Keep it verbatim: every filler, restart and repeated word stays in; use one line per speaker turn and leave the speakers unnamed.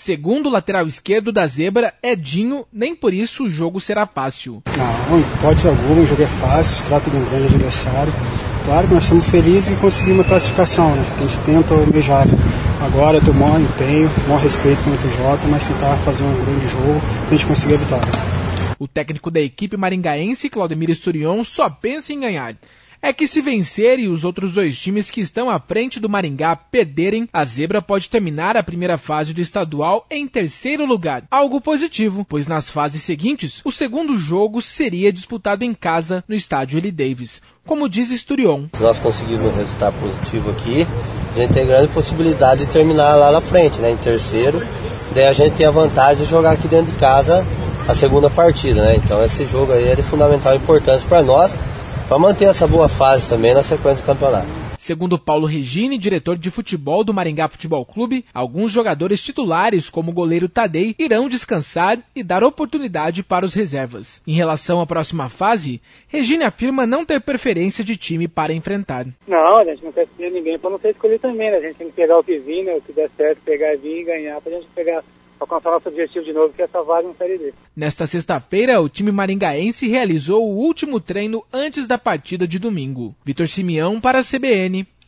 Segundo o lateral esquerdo da Zebra, Edinho, nem por isso o jogo será fácil.
Não, em hipótese alguma, o jogo é fácil, se trata de um grande adversário. Claro que nós estamos felizes em conseguir uma classificação, né? A gente tenta almejar. Agora eu tenho o maior empenho, o maior respeito pelo T J, mas tentar fazer um grande jogo para a gente conseguir a vitória.
O técnico da equipe maringaense, Claudemir Esturion, só pensa em ganhar. É que se vencer e os outros dois times que estão à frente do Maringá perderem, a Zebra pode terminar a primeira fase do estadual em terceiro lugar. Algo positivo, pois nas fases seguintes, o segundo jogo seria disputado em casa no estádio Eli Davis. Como diz Esturion.
Se nós conseguirmos um resultado positivo aqui, a gente tem grande possibilidade de terminar lá na frente, né, em terceiro. Daí a gente tem a vantagem de jogar aqui dentro de casa a segunda partida, né? Então esse jogo aí é de fundamental importância para nós, para manter essa boa fase também na sequência do campeonato.
Segundo Paulo Regini, diretor de futebol do Maringá Futebol Clube, alguns jogadores titulares, como o goleiro Tadei, irão descansar e dar oportunidade para os reservas. Em relação à próxima fase, Regini afirma não ter preferência de time para enfrentar.
Não, a gente não quer escolher ninguém para não ser escolhido também, né? A gente tem que pegar o que vir, né? O que der certo, pegar e vir e ganhar para a gente pegar... alcançar nosso objetivo de novo, que é essa vaga no Série D.
Nesta sexta-feira, o time maringaense realizou o último treino antes da partida de domingo. Vitor Simeão para a C B N.